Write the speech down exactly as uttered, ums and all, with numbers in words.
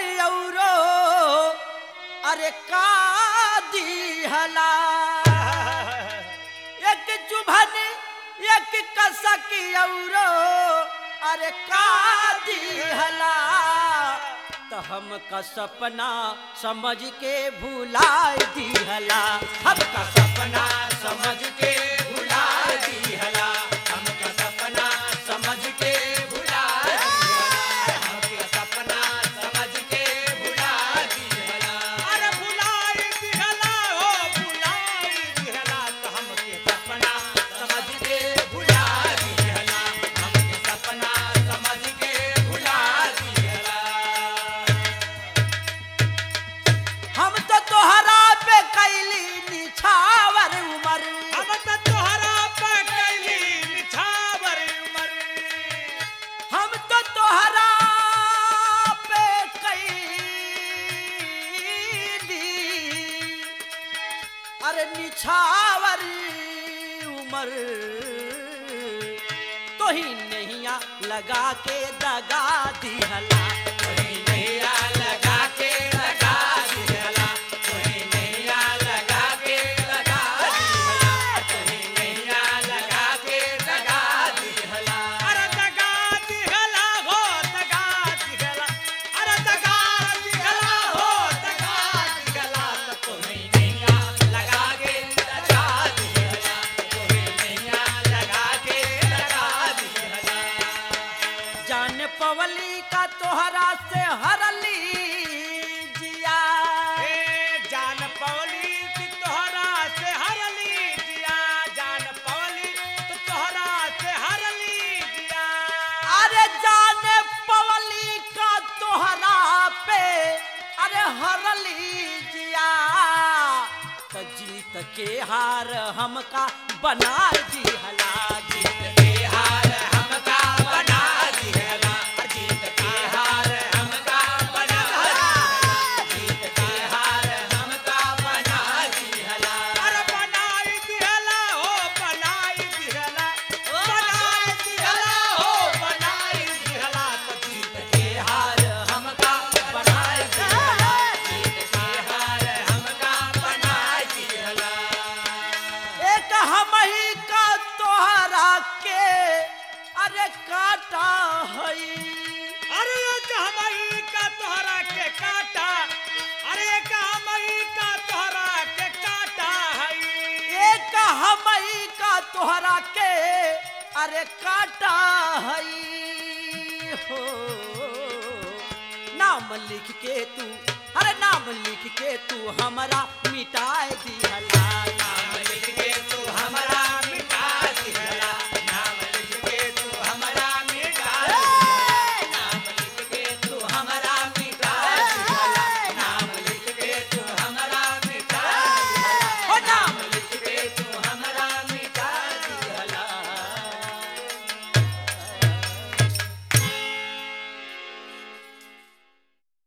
औरो अरे का दिहला एक चुभन एक कसक औरो अरे का दिहला तो हमका सपना समझ के भुलाए दिहला हमका सपना समझ के भुलाए दिहला हमका सपना समझ के भुलाए दिहला हमका सपना समझ के भुलाए दिहला अरे भुलाई दिहला हो भुलाई दिहला तो हमके सपना समझ के भुलाए दिहला हमके सपना समझ के भुलाए दिहला हम तो तोहरा पे कैली निछावर उमर हम तो तोहरा पे कैली निछावर उमर हम तो तोहरा पे कैली अरे निछावर उमर तो ही नैया लगा के दगा दिहला तो ही नैया लगा के दगा दिहला तो ही नैया लगा के दगा दिहला तो ही नैया लगा के दगा दिहला अरे दगा दिहला हो दगा दिहला अरे दगा दिहला हो दगा दिहला तो तुम्हें नैया लगा के दगा दिहला तुम्हें नैया लगा के दगा दिहला जान पवली का तोहरा से हरली जिया ए जान पवली तू तोहरा से हरली जिया जान पवली तू तोहरा से हरली जिया अरे जान पवली का तोहरा पे अरे हरली जिया तो जीत के हार हमका बना दिहला जीत के हार हमका बना दिहला जीत के हार हमका बना दिहला जीत के हार हमका बना दिहला अरे बनाई दिहला हो बनाई दिहला बनाई दिहला हो बनाई दिहला तो जीत के हार हमका बना दिहला जीत के हार हमका बना दिहला एक हमही का तोहरा के अरे काटा हई अरे एक हमई का तोहरा के काटा अरे एक हमई का तोहरा के काटा हई एक हमही का तोहरा के अरे काटा हई हो नाम लिख के तू अरे नाम लिख के तू हमरा मिटाए दिहला नाम लिख के तू हमरा